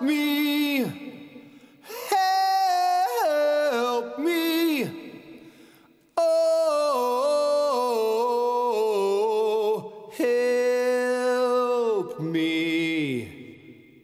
me, help me, oh, help me.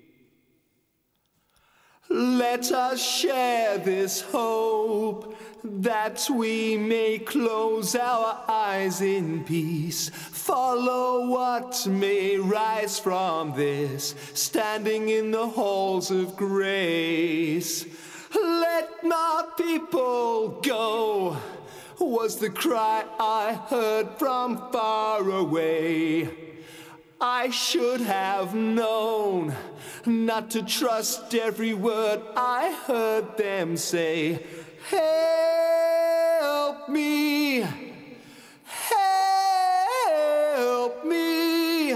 Let us share this hope that we may close our eyes in peace. Follow what may rise from this, standing in the halls of grace. Let my people go, was the cry I heard from far away. I should have known not to trust every word I heard them say. Help me, help me,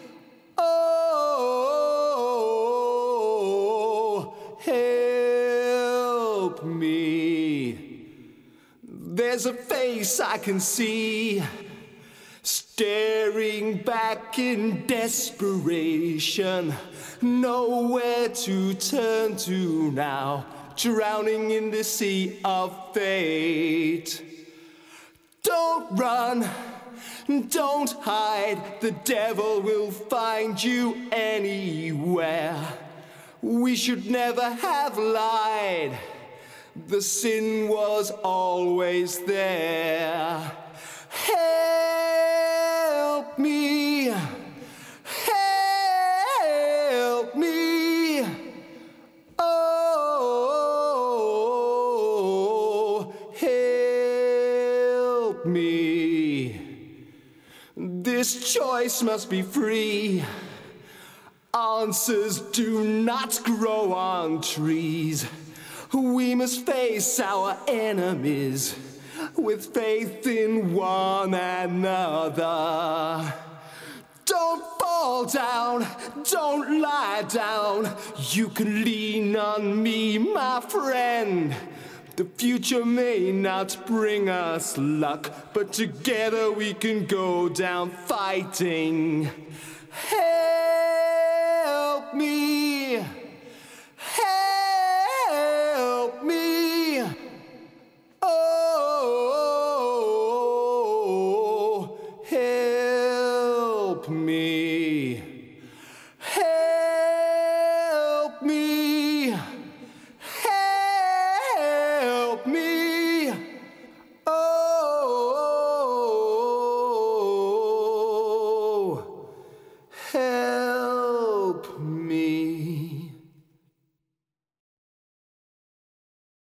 oh, help me. There's a face I can see, staring back in desperation, nowhere to turn to now, drowning in the sea of fate. Don't run, don't hide, the devil will find you anywhere. We should never have lied, the sin was always there. Help me, help me, oh, help me. This choice must be free. Answers do not grow on trees. We must face our enemies with faith in one another. Don't fall down, don't lie down. You can lean on me, my friend. The future may not bring us luck, but together we can go down fighting. Help me, help me, oh, help me, help me, help me, oh, help me.